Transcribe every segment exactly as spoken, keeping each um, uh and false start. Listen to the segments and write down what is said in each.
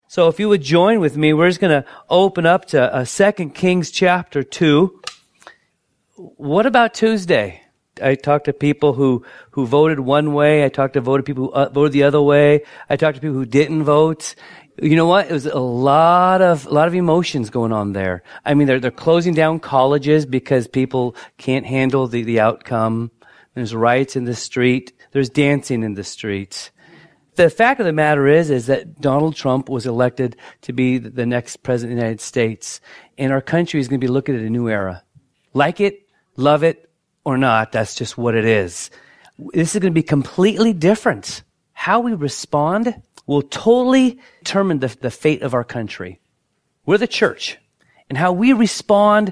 So if you would join with me, we're just going to open up to uh, Second Kings chapter two. What about Tuesday? I talked to people who, who voted one way. I talked to voted people who uh, voted the other way. I talked to people who didn't vote. You know what? It was a lot of a lot of emotions going on there. I mean, they're they're closing down colleges because people can't handle the, the outcome. There's riots in the street. There's dancing in the streets. The fact of the matter is, is that Donald Trump was elected to be the next president of the United States, and our country is going to be looking at a new era. Like it, love it, or not, that's just what it is. This is going to be completely different. How we respond will totally determine the, the fate of our country. We're the church, and how we respond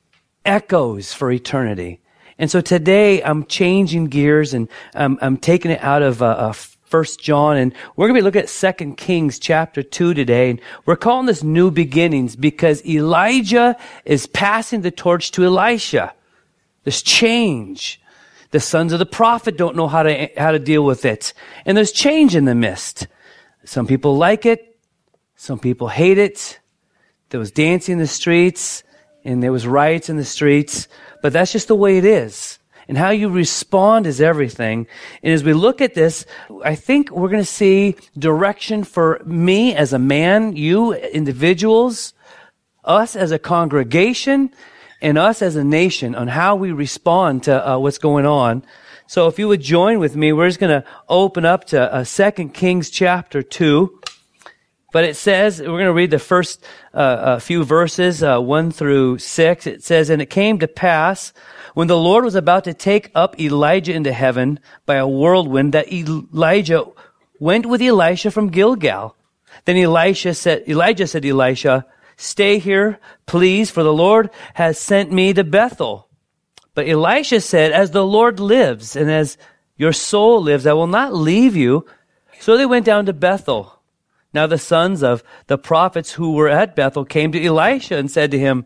echoes for eternity. And so today, I'm changing gears, and um, I'm taking it out of uh, uh, First John, and we're going to be looking at Second Kings chapter two today, and we're calling this New Beginnings because Elijah is passing the torch to Elisha. There's change. The sons of the prophet don't know how to how to deal with it, and there's change in the midst. Some people like it, some people hate it. There was dancing in the streets, and there was riots in the streets, but that's just the way it is. And how you respond is everything. And as we look at this, I think we're going to see direction for me as a man, you individuals, us as a congregation, and us as a nation on how we respond to uh, what's going on. So if you would join with me, we're just going to open up to uh, Second Kings chapter two. But it says, we're going to read the first uh, uh, few verses, uh, one through six. It says, "And it came to pass, when the Lord was about to take up Elijah into heaven by a whirlwind, that Elijah went with Elisha from Gilgal. Then Elisha said, Elijah said to Elisha, 'Stay here, please, for the Lord has sent me to Bethel.' But Elisha said, 'As the Lord lives, and as your soul lives, I will not leave you.' So they went down to Bethel. Now the sons of the prophets who were at Bethel came to Elisha and said to him,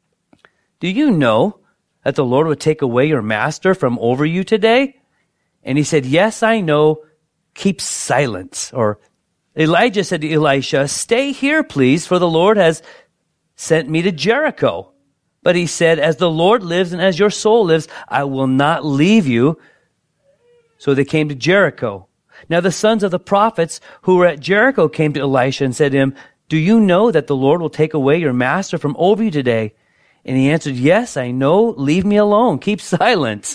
'Do you know that the Lord would take away your master from over you today?' And he said, 'Yes, I know. Keep silent.' Or Elijah said to Elisha, 'Stay here, please, for the Lord has sent me to Jericho.' But he said, 'As the Lord lives and as your soul lives, I will not leave you.' So they came to Jericho. Now the sons of the prophets who were at Jericho came to Elisha and said to him, 'Do you know that the Lord will take away your master from over you today?' And he answered, 'Yes, I know. Leave me alone. Keep silent.'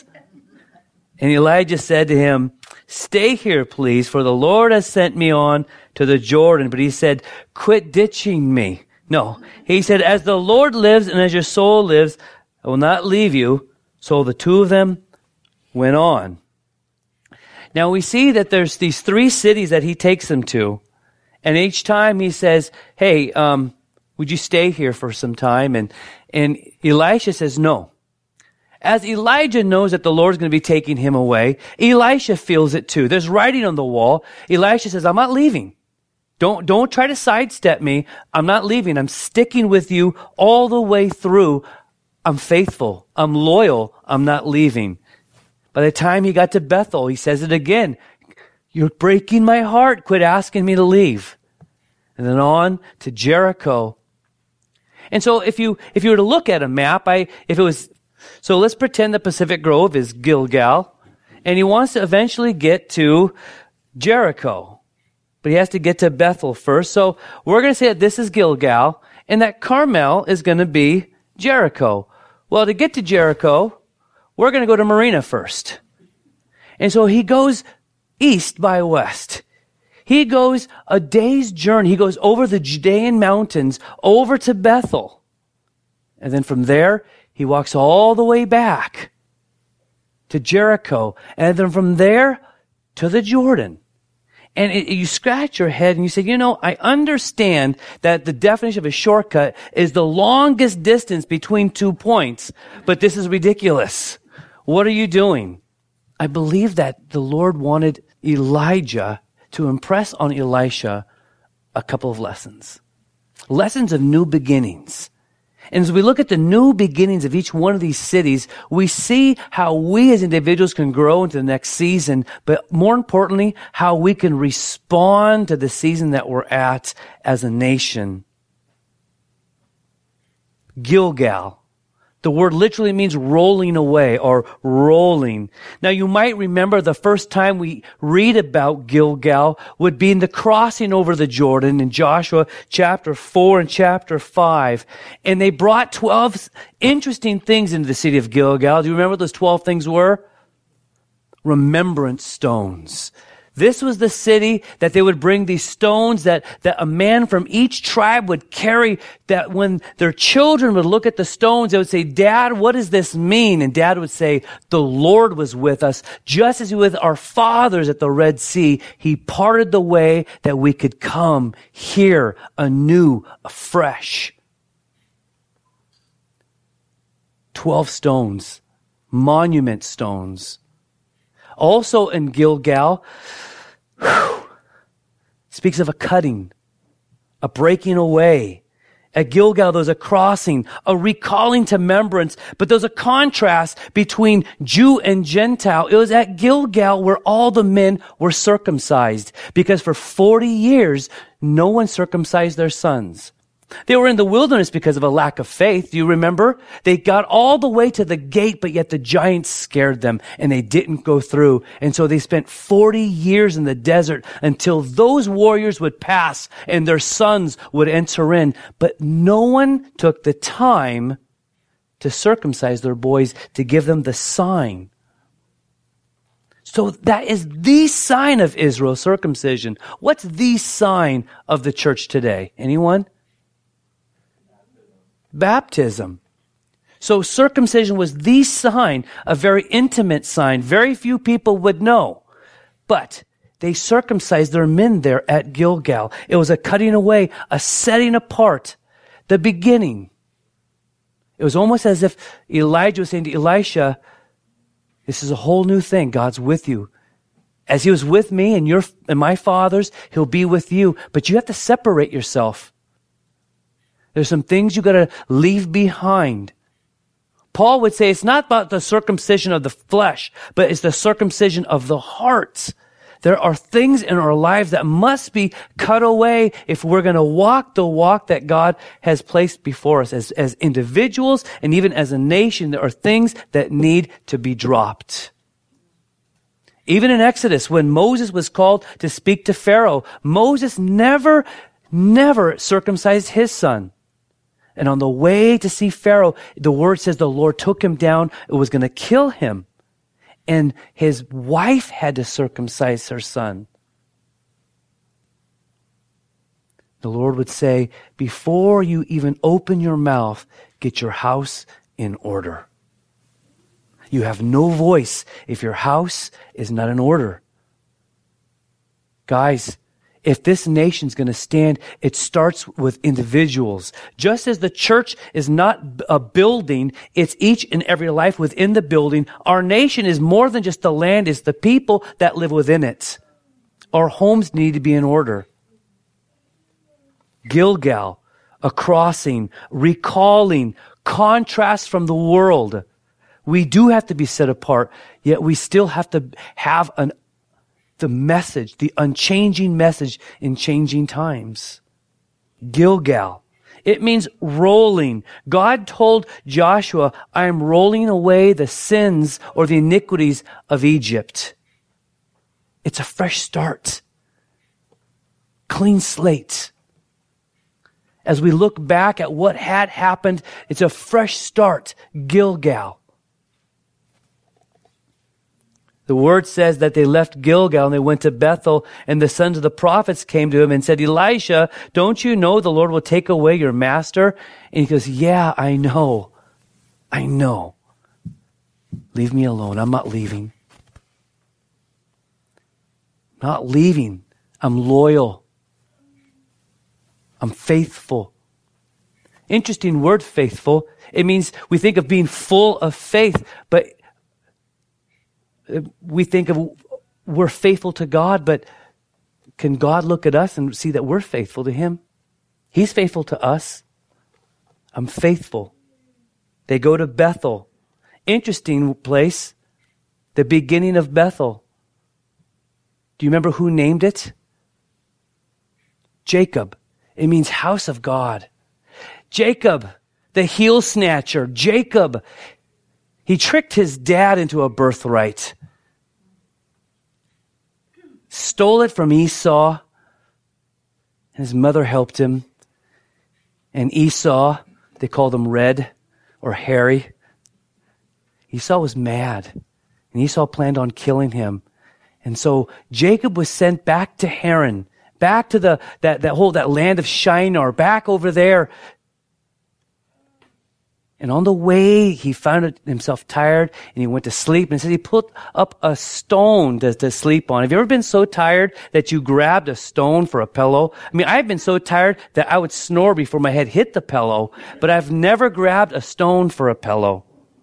And Elijah said to him, 'Stay here, please, for the Lord has sent me on to the Jordan.' But he said, 'Quit ditching me.' No, he said, 'As the Lord lives and as your soul lives, I will not leave you.' So the two of them went on. Now we see that there's these three cities that he takes them to. And each time he says, 'Hey, um, would you stay here for some time?' And, and Elisha says, 'No.' As Elijah knows that the Lord's going to be taking him away, Elisha feels it too. There's writing on the wall. Elisha says, 'I'm not leaving. Don't, don't try to sidestep me. I'm not leaving. I'm sticking with you all the way through. I'm faithful. I'm loyal. I'm not leaving.' By the time he got to Bethel, he says it again. 'You're breaking my heart. Quit asking me to leave.' And then on to Jericho. And so if you, if you were to look at a map, I, if it was, so let's pretend the Pacific Grove is Gilgal, and he wants to eventually get to Jericho. But he has to get to Bethel first. So we're going to say that this is Gilgal, and that Carmel is going to be Jericho. Well, to get to Jericho, we're going to go to Marina first. And so he goes east by west. He goes a day's journey. He goes over the Judean mountains, over to Bethel. And then from there, he walks all the way back to Jericho. And then from there to the Jordan. And it, you scratch your head and you say, you know, I understand that the definition of a shortcut is the longest distance between two points, but this is ridiculous. What are you doing? I believe that the Lord wanted Elijah to impress on Elisha a couple of lessons. Lessons of new beginnings. And as we look at the new beginnings of each one of these cities, we see how we as individuals can grow into the next season, but more importantly, how we can respond to the season that we're at as a nation. Gilgal. The word literally means rolling away or rolling. Now you might remember the first time we read about Gilgal would be in the crossing over the Jordan in Joshua chapter four and chapter five. And they brought twelve interesting things into the city of Gilgal. Do you remember what those twelve things were? Remembrance stones. This was the city that they would bring these stones that, that a man from each tribe would carry, that when their children would look at the stones, they would say, Dad, what does this mean? And Dad would say, the Lord was with us. Just as he was with our fathers at the Red Sea, he parted the way that we could come here anew, afresh. Twelve stones, monument stones. Also in Gilgal, whew, speaks of a cutting, a breaking away. At Gilgal, there's a crossing, a recalling to remembrance, but there's a contrast between Jew and Gentile. It was at Gilgal where all the men were circumcised, because for forty years, no one circumcised their sons. They were in the wilderness because of a lack of faith. Do you remember? They got all the way to the gate, but yet the giants scared them and they didn't go through. And so they spent forty years in the desert until those warriors would pass and their sons would enter in. But no one took the time to circumcise their boys, to give them the sign. So that is the sign of Israel, circumcision. What's the sign of the church today? Anyone? Baptism. So circumcision was the sign, a very intimate sign. Very few people would know. But they circumcised their men there at Gilgal. It was a cutting away, a setting apart, the beginning. It was almost as if Elijah was saying to Elisha, this is a whole new thing. God's with you. As he was with me and your and my fathers, he'll be with you. But you have to separate yourself. There's some things you got to leave behind. Paul would say it's not about the circumcision of the flesh, but it's the circumcision of the heart. There are things in our lives that must be cut away if we're going to walk the walk that God has placed before us. As, as individuals and even as a nation, there are things that need to be dropped. Even in Exodus, when Moses was called to speak to Pharaoh, Moses never, never circumcised his son. And on the way to see Pharaoh, the word says the Lord took him down. It was going to kill him. And his wife had to circumcise her son. The Lord would say, before you even open your mouth, get your house in order. You have no voice if your house is not in order. Guys, if this nation's going to stand, it starts with individuals. Just as the church is not a building, it's each and every life within the building. Our nation is more than just the land, it's the people that live within it. Our homes need to be in order. Gilgal, a crossing, recalling, contrast from the world. We do have to be set apart, yet we still have to have an the message, the unchanging message in changing times. Gilgal. It means rolling. God told Joshua, I am rolling away the sins or the iniquities of Egypt. It's a fresh start. Clean slate. As we look back at what had happened, it's a fresh start. Gilgal. The word says that they left Gilgal and they went to Bethel, and the sons of the prophets came to him and said, Elisha, don't you know the Lord will take away your master? And he goes, yeah, I know. I know. Leave me alone. I'm not leaving. Not leaving. I'm loyal. I'm faithful. Interesting word, faithful. It means we think of being full of faith, but we think of we're faithful to God, but can God look at us and see that we're faithful to Him? He's faithful to us. I'm faithful. They go to Bethel. Interesting place. The beginning of Bethel. Do you remember who named it? Jacob. It means house of God. Jacob, the heel snatcher. Jacob, he tricked his dad into a birthright. Stole it from Esau. His mother helped him. And Esau, they called him Red or Hairy. Esau was mad. And Esau planned on killing him. And so Jacob was sent back to Haran, back to the that, that whole that land of Shinar, back over there. And on the way, he found himself tired and he went to sleep. And it says he put up a stone to, to sleep on. Have you ever been so tired that you grabbed a stone for a pillow? I mean, I've been so tired that I would snore before my head hit the pillow, but I've never grabbed a stone for a pillow.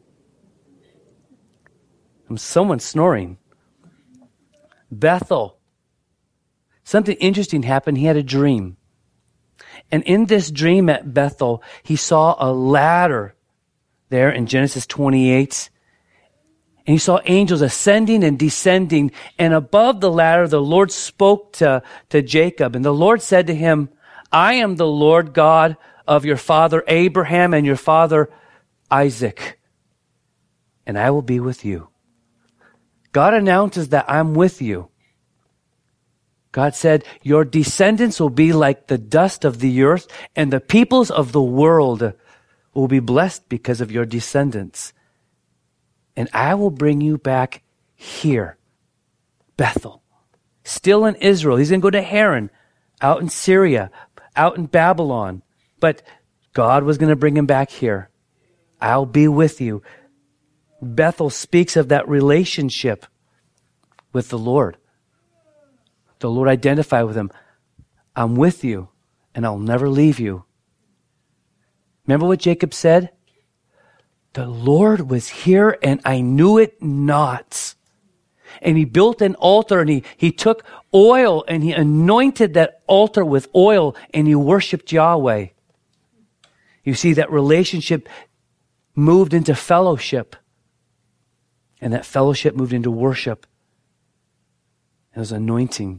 Someone's snoring. Bethel. Something interesting happened. He had a dream. And in this dream at Bethel, he saw a ladder there in Genesis twenty-eight. And he saw angels ascending and descending. And above the ladder, the Lord spoke to, to Jacob. And the Lord said to him, I am the Lord God of your father Abraham and your father Isaac. And I will be with you. God announces that I'm with you. God said, your descendants will be like the dust of the earth, and the peoples of the world will be blessed because of your descendants. And I will bring you back here, Bethel. Still in Israel. He's going to go to Haran, out in Syria, out in Babylon. But God was going to bring him back here. I'll be with you. Bethel speaks of that relationship with the Lord. The Lord identified with him. I'm with you, and I'll never leave you. Remember what Jacob said? The Lord was here, and I knew it not. And he built an altar, and he, he took oil, and he anointed that altar with oil, and he worshiped Yahweh. You see, that relationship moved into fellowship. And that fellowship moved into worship. It was anointing.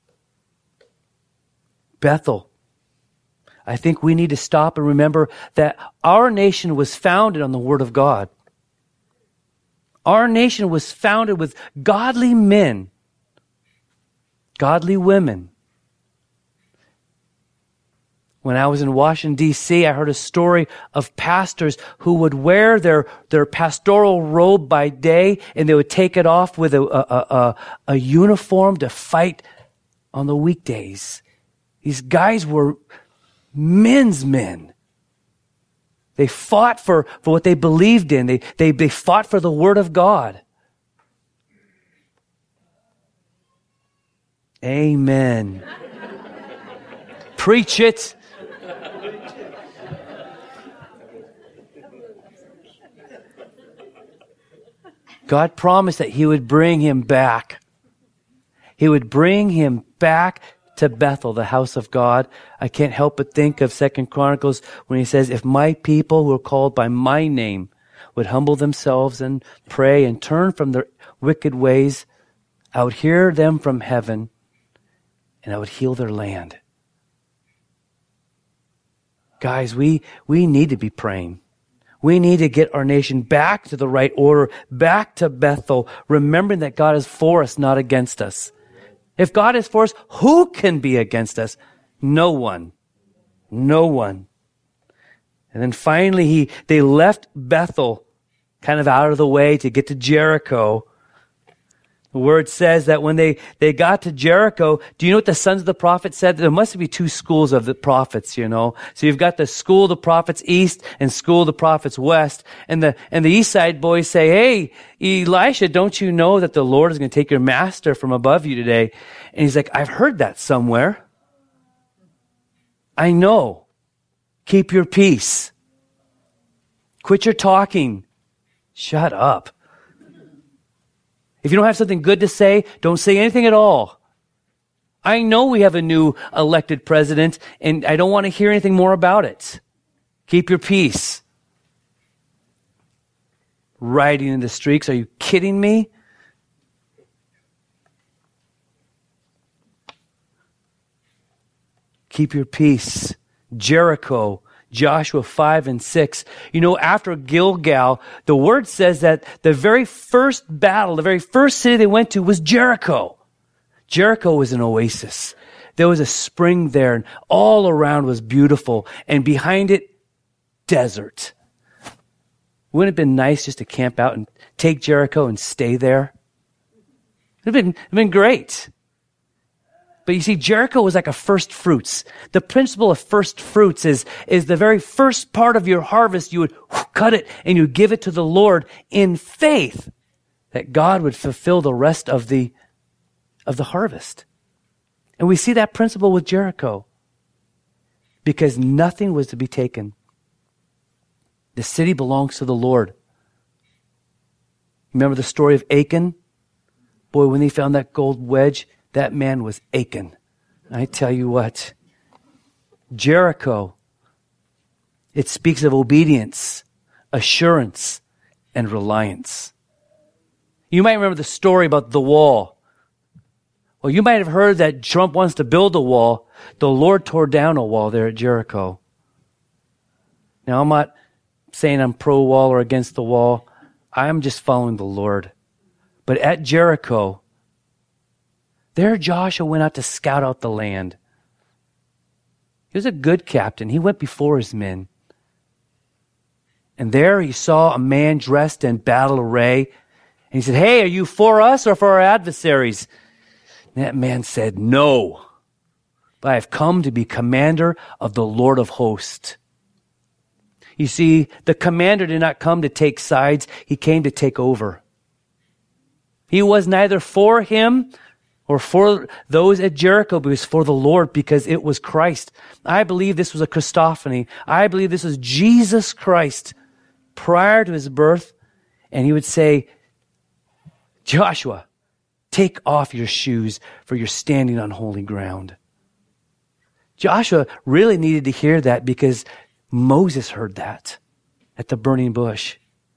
Bethel. I think we need to stop and remember that our nation was founded on the Word of God. Our nation was founded with godly men, godly women. When I was in Washington, D C, I heard a story of pastors who would wear their, their pastoral robe by day, and they would take it off with a, a, a, a uniform to fight on the weekdays. These guys were men's men. They fought for, for what they believed in. They, they, they fought for the Word of God. Amen. Preach it. God promised that he would bring him back. He would bring him back to Bethel, the house of God. I can't help but think of Second Chronicles when he says, if my people who are called by my name would humble themselves and pray and turn from their wicked ways, I would hear them from heaven and I would heal their land. Guys, we, we need to be praying. We need to get our nation back to the right order, back to Bethel, remembering that God is for us, not against us. If God is for us, who can be against us? No one. No one. And then finally, he they left Bethel kind of out of the way to get to Jericho. The word says that when they, they got to Jericho, do you know what the sons of the prophets said? There must be two schools of the prophets, you know. So you've got the school of the prophets east and school of the prophets west. And the, and the east side boys say, hey, Elisha, don't you know that the Lord is going to take your master from above you today? And he's like, I've heard that somewhere. I know. Keep your peace. Quit your talking. Shut up. If you don't have something good to say, don't say anything at all. I know we have a new elected president, and I don't want to hear anything more about it. Keep your peace. Riding in the streets. Are you kidding me? Keep your peace. Jericho, Joshua five and six. You know, after Gilgal, the word says that the very first battle, the very first city they went to was Jericho. Jericho was an oasis. There was a spring there, and all around was beautiful. And behind it, desert. Wouldn't it have been nice just to camp out and take Jericho and stay there? It would have been, it'd been great. But you see, Jericho was like a first fruits. The principle of first fruits is, is the very first part of your harvest, you would cut it and you give it to the Lord in faith that God would fulfill the rest of the, of the harvest. And we see that principle with Jericho because nothing was to be taken. The city belongs to the Lord. Remember the story of Achan? Boy, when he found that gold wedge, that man was Achan. I tell you what, Jericho, it speaks of obedience, assurance, and reliance. You might remember the story about the wall. Well, you might have heard that Trump wants to build a wall. The Lord tore down a wall there at Jericho. Now, I'm not saying I'm pro-wall or against the wall. I'm just following the Lord. But at Jericho, there Joshua went out to scout out the land. He was a good captain. He went before his men. And there he saw a man dressed in battle array. And he said, "Hey, are you for us or for our adversaries?" And that man said, "No, but I have come to be commander of the Lord of hosts." You see, the commander did not come to take sides. He came to take over. He was neither for him or for those at Jericho, but it was for the Lord because it was Christ. I believe this was a Christophany. I believe this was Jesus Christ prior to his birth. And he would say, "Joshua, take off your shoes, for you're standing on holy ground." Joshua really needed to hear that because Moses heard that at the burning bush.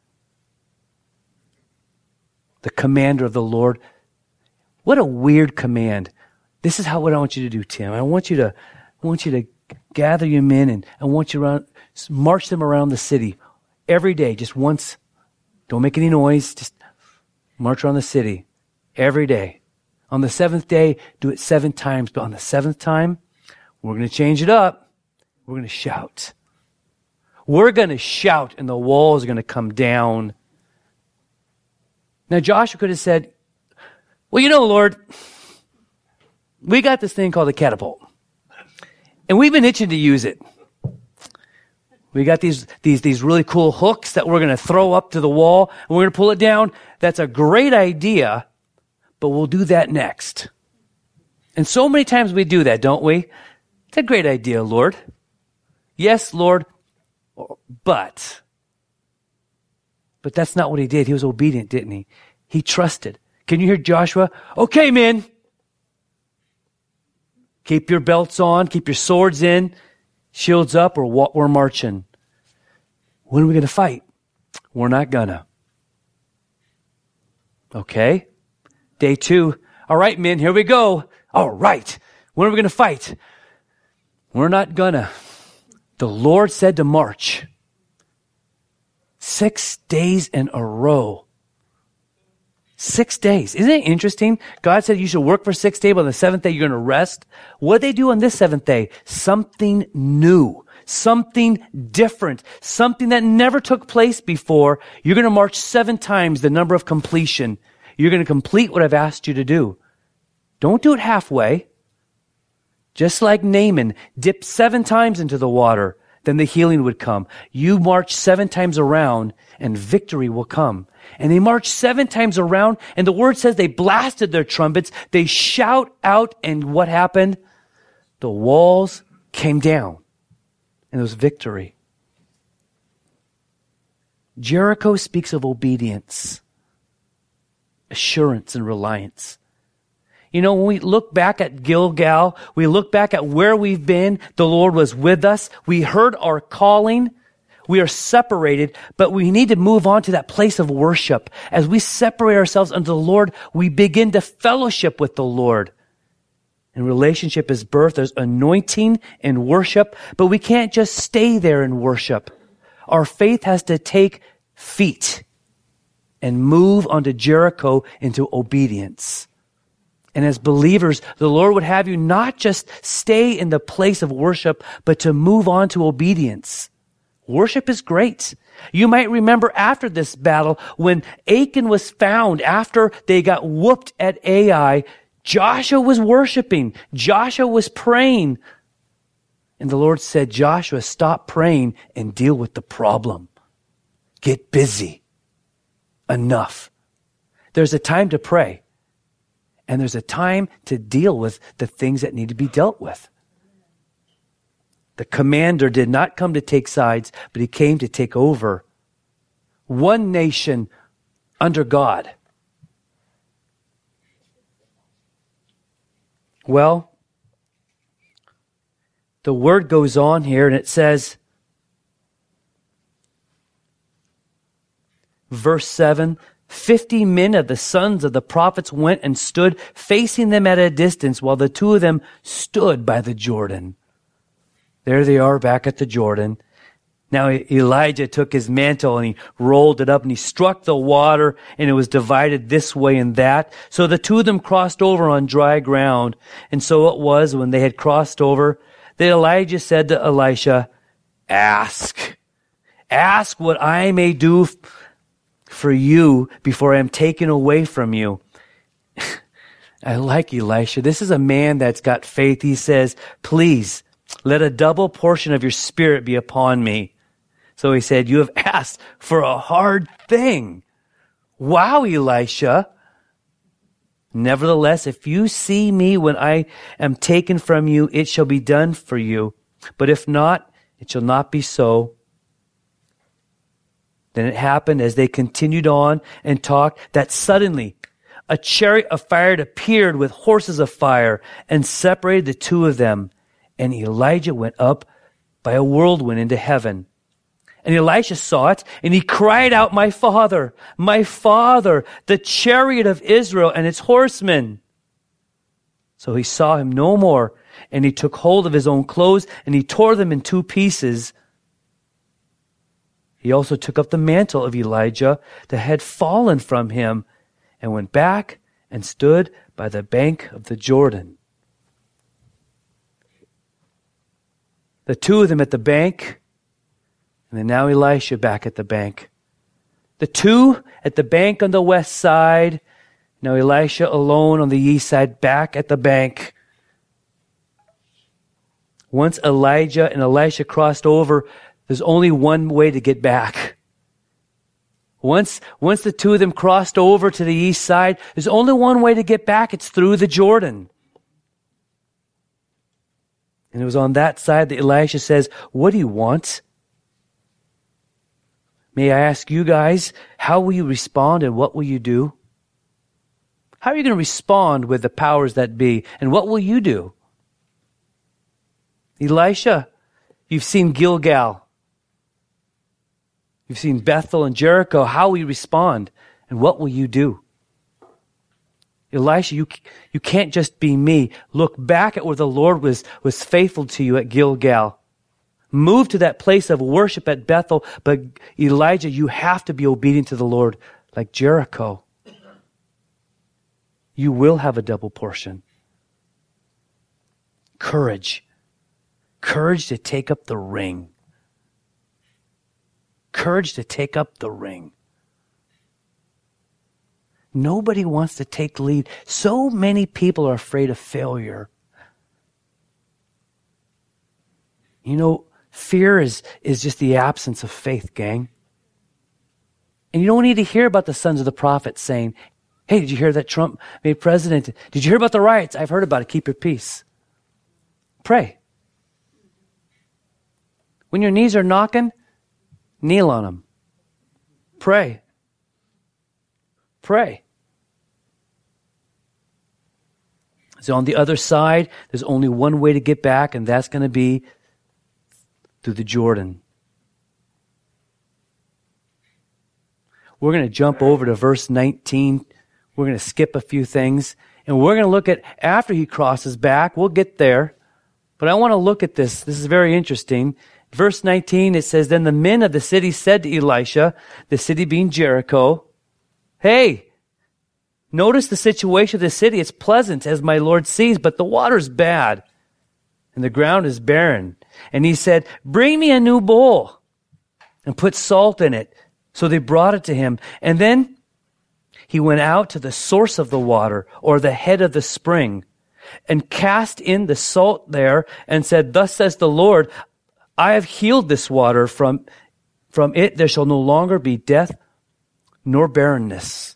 The commander of the Lord. What a weird command. This is how what I want you to do, Tim. I want you to, I want you to gather your men and I want you to around, march them around the city every day, just once. Don't make any noise. Just march around the city every day. On the seventh day, do it seven times. But on the seventh time, we're going to change it up. We're going to shout. We're going to shout and the walls are going to come down. Now Joshua could have said, "Well, you know, Lord, we got this thing called a catapult. And we've been itching to use it. We got these, these, these really cool hooks that we're going to throw up to the wall and we're going to pull it down. That's a great idea, but we'll do that next." And so many times we do that, don't we? It's a great idea, Lord. Yes, Lord, but. But that's not what he did. He was obedient, didn't he? He trusted. Can you hear Joshua? "Okay, men. Keep your belts on. Keep your swords in. Shields up or what we're marching. When are we going to fight? We're not gonna." Okay. Day two. "All right, men, here we go." "All right. When are we going to fight?" "We're not gonna. The Lord said to march." Six days in a row. Six days. Isn't it interesting? God said you should work for six days, but on the seventh day you're going to rest. What did they do on this seventh day? Something new. Something different. Something that never took place before. You're going to march seven times the number of completion. You're going to complete what I've asked you to do. Don't do it halfway. Just like Naaman, dip seven times into the water, then the healing would come. You march seven times around and victory will come. And they marched seven times around and the word says they blasted their trumpets. They shout out and what happened? The walls came down and there was victory. Jericho speaks of obedience, assurance, and reliance. You know, when we look back at Gilgal, we look back at where we've been, the Lord was with us. We heard our calling. We are separated, but we need to move on to that place of worship. As we separate ourselves unto the Lord, we begin to fellowship with the Lord. And relationship is birth. There's anointing in worship, but we can't just stay there in worship. Our faith has to take feet and move onto Jericho into obedience. And as believers, the Lord would have you not just stay in the place of worship, but to move on to obedience. Worship is great. You might remember after this battle, when Achan was found, after they got whooped at Ai, Joshua was worshiping. Joshua was praying. And the Lord said, Joshua, stop praying and deal with the problem. Get busy. Enough. There's a time to pray. And there's a time to deal with the things that need to be dealt with. The commander did not come to take sides, but he came to take over. One nation under God. Well, the word goes on here and it says, verse seven, Fifty men of the sons of the prophets went and stood facing them at a distance while the two of them stood by the Jordan. There they are back at the Jordan. Now Elijah took his mantle and he rolled it up and he struck the water and it was divided this way and that. So the two of them crossed over on dry ground. And so it was when they had crossed over that Elijah said to Elisha, Ask, ask what I may do for you before I am taken away from you. I like Elisha. This is a man that's got faith. He says, please, let a double portion of your spirit be upon me. So he said, you have asked for a hard thing. Wow, Elisha. Nevertheless, if you see me when I am taken from you, it shall be done for you. But if not, it shall not be so. Then it happened as they continued on and talked that suddenly a chariot of fire appeared with horses of fire and separated the two of them. And Elijah went up by a whirlwind into heaven. And Elisha saw it and he cried out, my father, my father, the chariot of Israel and its horsemen. So he saw him no more and he took hold of his own clothes and he tore them in two pieces. He also took up the mantle of Elijah that had fallen from him and went back and stood by the bank of the Jordan. The two of them at the bank, and then now Elisha back at the bank. The two at the bank on the west side, now Elisha alone on the east side, back at the bank. Once Elijah and Elisha crossed over, there's only one way to get back. Once, once the two of them crossed over to the east side, there's only one way to get back. It's through the Jordan. And it was on that side that Elisha says, what do you want? May I ask you guys, how will you respond and what will you do? How are you going to respond with the powers that be? And what will you do? Elisha, you've seen Gilgal. You've seen Bethel and Jericho. How will you respond? And what will you do? Elisha, you, you can't just be me. Look back at where the Lord was, was faithful to you at Gilgal. Move to that place of worship at Bethel. But Elijah, you have to be obedient to the Lord like Jericho. You will have a double portion. Courage. Courage to take up the ring. Courage to take up the ring. Nobody wants to take lead. So many people are afraid of failure. You know, fear is, is just the absence of faith, gang. And you don't need to hear about the sons of the prophets saying, hey, did you hear that Trump made president? Did you hear about the riots? I've heard about it. Keep your peace. Pray. When your knees are knocking, kneel on them. Pray. Pray. So on the other side, there's only one way to get back, and that's going to be through the Jordan. we're going to jump over to verse nineteen. We're going to skip a few things. And we're going to look at after he crosses back. We'll get there. But I want to look at this. This is very interesting. Verse nineteen, it says, Then the men of the city said to Elisha, the city being Jericho, Hey, notice the situation of the city. It's pleasant, as my Lord sees, but the water's bad, and the ground is barren. And he said, Bring me a new bowl, and put salt in it. So they brought it to him. And then he went out to the source of the water, or the head of the spring, and cast in the salt there, and said, Thus says the Lord, I have healed this water. From, from it there shall no longer be death nor barrenness.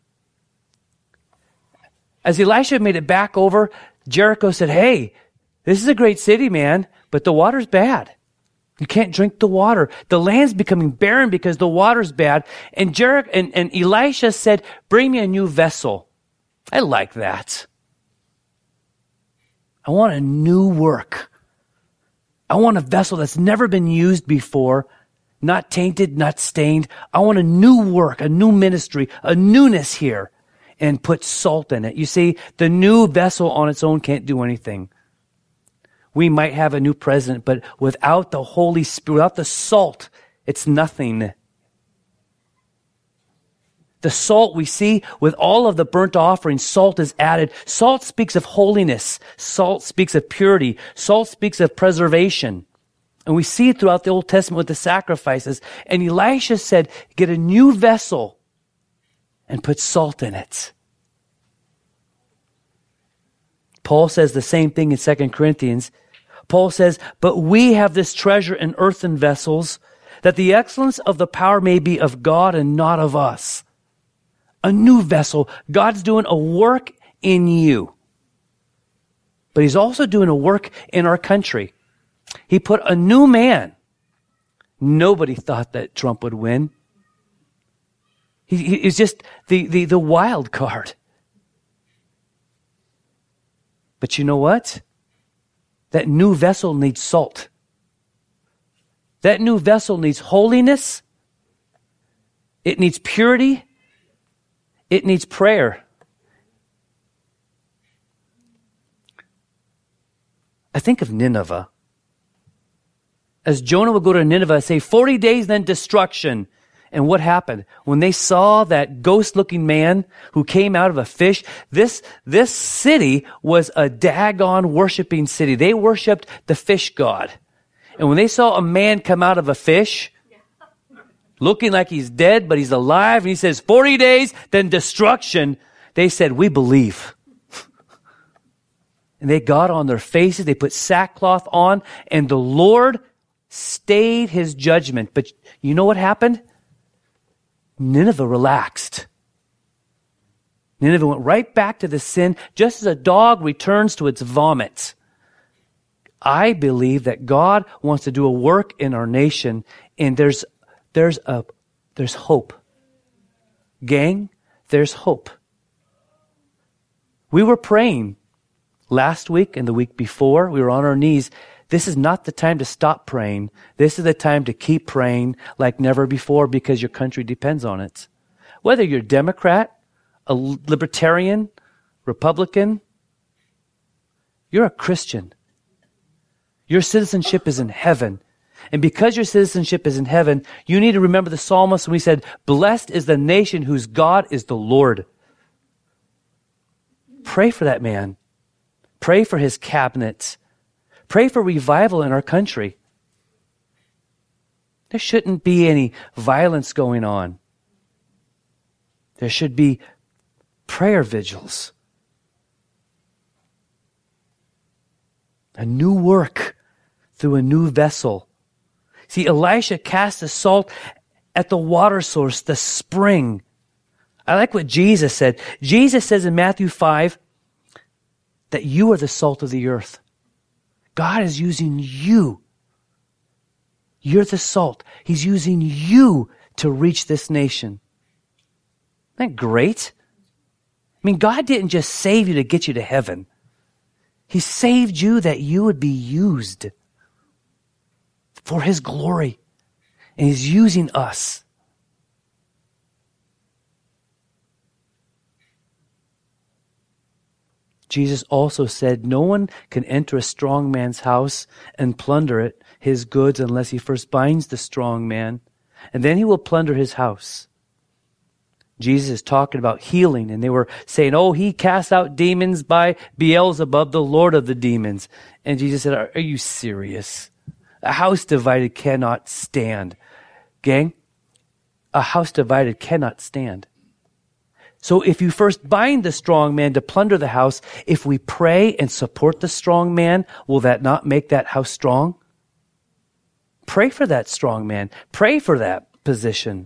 As Elisha made it back over, Jericho said, Hey, this is a great city, man, but the water's bad. You can't drink the water. The land's becoming barren because the water's bad. And Jericho and, and Elisha said, Bring me a new vessel. I like that. I want a new work. I want a vessel that's never been used before, not tainted, not stained. I want a new work, a new ministry, a newness here, and put salt in it. You see, the new vessel on its own can't do anything. We might have a new president, but without the Holy Spirit, without the salt, it's nothing. The salt we see with all of the burnt offerings, salt is added. Salt speaks of holiness. Salt speaks of purity. Salt speaks of preservation. And we see it throughout the Old Testament with the sacrifices. And Elisha said, Get a new vessel and put salt in it. Paul says the same thing in Second Corinthians. Paul says, But we have this treasure in earthen vessels, that the excellence of the power may be of God and not of us. A new vessel. God's doing a work in you. But he's also doing a work in our country. He put a new man. Nobody thought that Trump would win. He, he is just the, the, the wild card. But you know what? That new vessel needs salt. That new vessel needs holiness. It needs purity. It needs prayer. I think of Nineveh. As Jonah would go to Nineveh, say forty days, then destruction. And what happened? When they saw that ghost-looking man who came out of a fish, this, this city was a Dagon worshiping city. They worshiped the fish god. And when they saw a man come out of a fish, looking like he's dead, but he's alive, and he says, forty days, then destruction, they said, we believe. And they got on their faces, they put sackcloth on, and the Lord stayed his judgment. But you know what happened? Nineveh relaxed. Nineveh went right back to the sin, just as a dog returns to its vomit. I believe that God wants to do a work in our nation, and there's there's a there's hope. Gang, there's hope. We were praying last week and the week before. We were on our knees. This is not the time to stop praying. This is the time to keep praying like never before, because your country depends on it. Whether you're a Democrat, a libertarian, Republican, you're a Christian. Your citizenship is in heaven. And because your citizenship is in heaven, you need to remember the psalmist when he said, Blessed is the nation whose God is the Lord. Pray for that man. Pray for his cabinet. Pray for revival in our country. There shouldn't be any violence going on. There should be prayer vigils. A new work through a new vessel. See, Elisha cast the salt at the water source, the spring. I like what Jesus said. Jesus says in Matthew five that you are the salt of the earth. God is using you. You're the salt. He's using you to reach this nation. Isn't that great? I mean, God didn't just save you to get you to heaven. He saved you that you would be used for his glory. And he's using us. Jesus also said, no one can enter a strong man's house and plunder it, his goods, unless he first binds the strong man, and then he will plunder his house. Jesus is talking about healing, and they were saying, oh, he casts out demons by Beelzebub, the Lord of the demons. And Jesus said, are, are you serious? A house divided cannot stand. Gang, a house divided cannot stand. So if you first bind the strong man to plunder the house, if we pray and support the strong man, will that not make that house strong? Pray for that strong man. Pray for that position.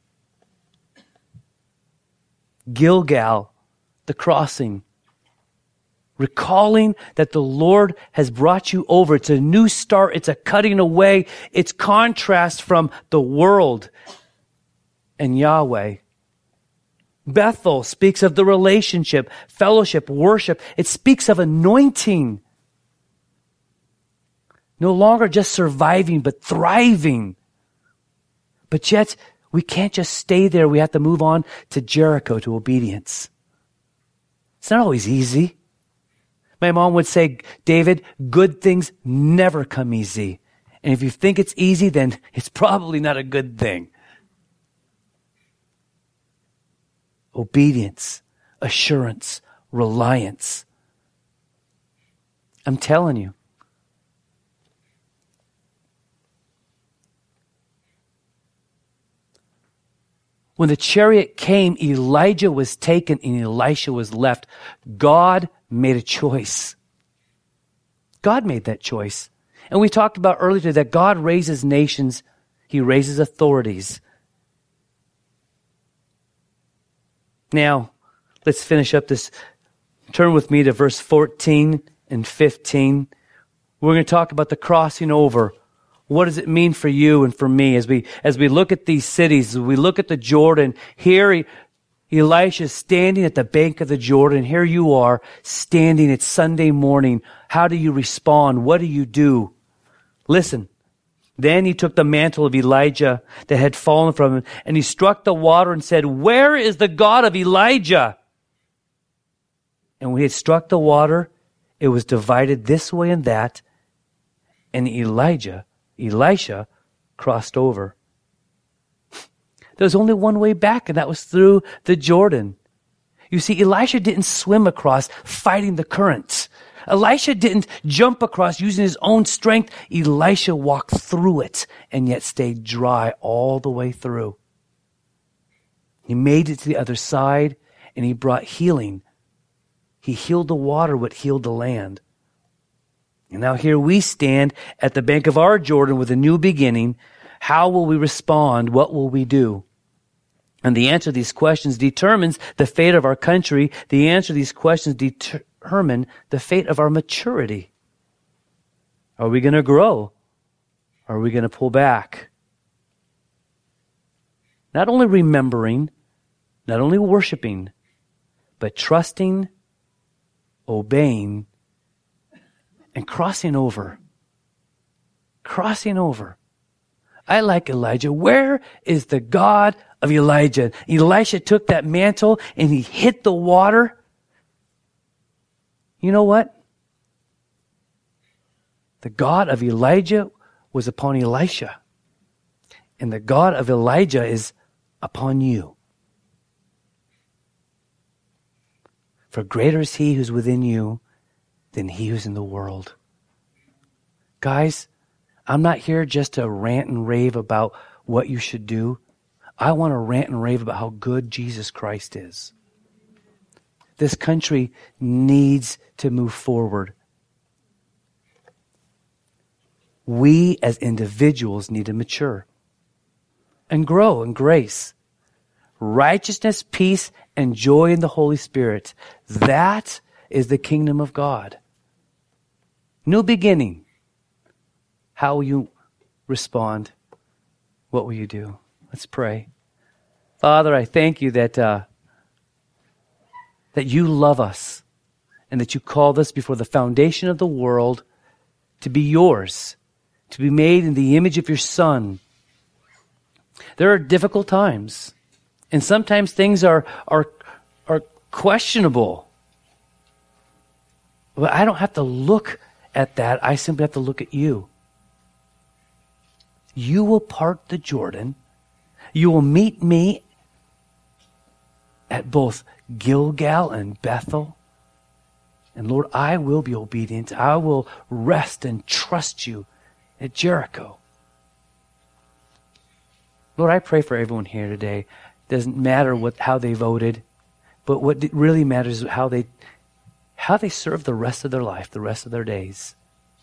Gilgal, the crossing. Recalling that the Lord has brought you over. It's a new start. It's a cutting away. It's contrast from the world and Yahweh. Bethel speaks of the relationship, fellowship, worship. It speaks of anointing. No longer just surviving, but thriving. But yet, we can't just stay there. We have to move on to Jericho, to obedience. It's not always easy. My mom would say, David, good things never come easy. And if you think it's easy, then it's probably not a good thing. Obedience, assurance, reliance. I'm telling you. When the chariot came, Elijah was taken and Elisha was left. God made a choice. God made that choice. And we talked about earlier that God raises nations. He raises authorities. Now, let's finish up this. Turn with me to verse fourteen and fifteen. We're going to talk about the crossing over. What does it mean for you and for me as we as we look at these cities, as we look at the Jordan? Here, Elisha is standing at the bank of the Jordan. Here you are standing. It's Sunday morning. How do you respond? What do you do? Listen. Then he took the mantle of Elijah that had fallen from him, and he struck the water and said, where is the God of Elijah? And when he had struck the water, it was divided this way and that, and Elijah, Elisha, crossed over. There was only one way back, and that was through the Jordan. You see, Elisha didn't swim across fighting the currents. Elisha didn't jump across using his own strength. Elisha walked through it and yet stayed dry all the way through. He made it to the other side and he brought healing. He healed the water, what healed the land. And now here we stand at the bank of our Jordan with a new beginning. How will we respond? What will we do? And the answer to these questions determines the fate of our country. The answer to these questions determines determine the fate of our maturity. Are we going to grow? Are we going to pull back? Not only remembering, not only worshiping, but trusting, obeying, and crossing over. Crossing over. I like Elijah. Where is the God of Elijah? Elisha took that mantle and he hit the water. You know what? The God of Elijah was upon Elisha. And the God of Elijah is upon you. For greater is he who's within you than he who's in the world. Guys, I'm not here just to rant and rave about what you should do. I want to rant and rave about how good Jesus Christ is. This country needs to move forward. We as individuals need to mature and grow in grace, righteousness, peace, and joy in the Holy Spirit. That is the kingdom of God. New beginning. How will you respond? What will you do? Let's pray. Father, I thank you that uh, that you love us and that you called us before the foundation of the world to be yours, to be made in the image of your Son. There are difficult times, and sometimes things are, are, are questionable. But I don't have to look at that. I simply have to look at you. You will part the Jordan. You will meet me at both Gilgal and Bethel. And Lord, I will be obedient. I will rest and trust you at Jericho. Lord, I pray for everyone here today. It doesn't matter what how they voted, but what really matters is how they how they serve the rest of their life, the rest of their days.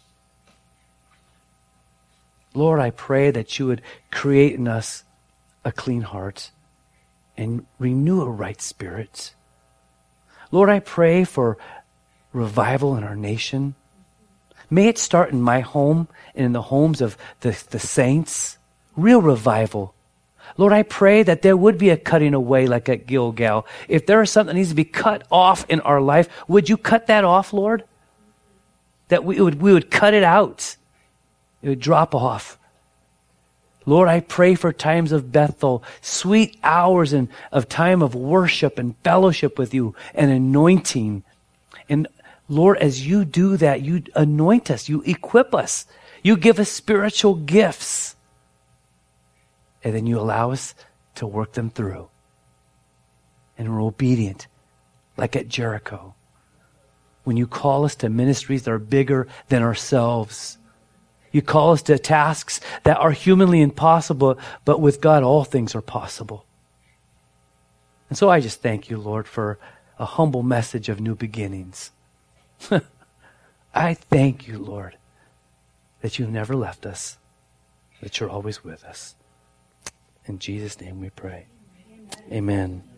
Lord, I pray that you would create in us a clean heart and renew a right spirit. Lord, I pray for revival in our nation. May it start in my home and in the homes of the, the saints. Real revival. Lord, I pray that there would be a cutting away like at Gilgal. If there is something that needs to be cut off in our life, would you cut that off, Lord? That we would, we would cut it out. It would drop off. Lord, I pray for times of Bethel, sweet hours and of time of worship and fellowship with you and anointing. And Lord, as you do that, you anoint us, you equip us, you give us spiritual gifts. And then you allow us to work them through. And we're obedient, like at Jericho. When you call us to ministries that are bigger than ourselves. You call us to tasks that are humanly impossible, but with God all things are possible. And so I just thank you, Lord, for a humble message of new beginnings. I thank you, Lord, that you've never left us, that you're always with us. In Jesus' name we pray. Amen. Amen.